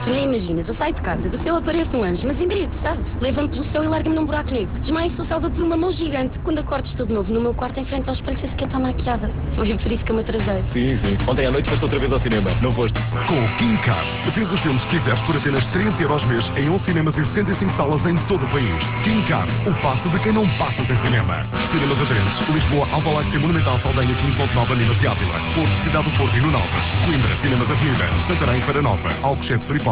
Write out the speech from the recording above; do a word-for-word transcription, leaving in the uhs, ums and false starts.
Tu nem imaginas, eu saio de casa, do céu aparece um anjo, mas em breve, sabes? Leva-me pelo céu e larga-me num buraco negro. Desmaio e sou salva por uma mão gigante. Quando acordo estou de novo no meu quarto em frente ao espelho sem sequer estar maquiada. Foi por isso que eu me atrasei. Sim, sim. Ontem à noite foste outra vez ao cinema, não foste? Com o King Card, vês os filmes que quiseres por apenas treze euros mês em onze cinemas e sessenta e cinco salas em todo o país. King Card, o passe de quem não passa sem cinema. Cinemas aderentes, Lisboa, Alvalade e Monumental Saldanha, quinze ponto nove, Minas e Ávila. Porto, Cidade do Porto e no Nova. Coimbra, Cinemas Avenida. Santarém, Paranova, Alcochete, Fripola.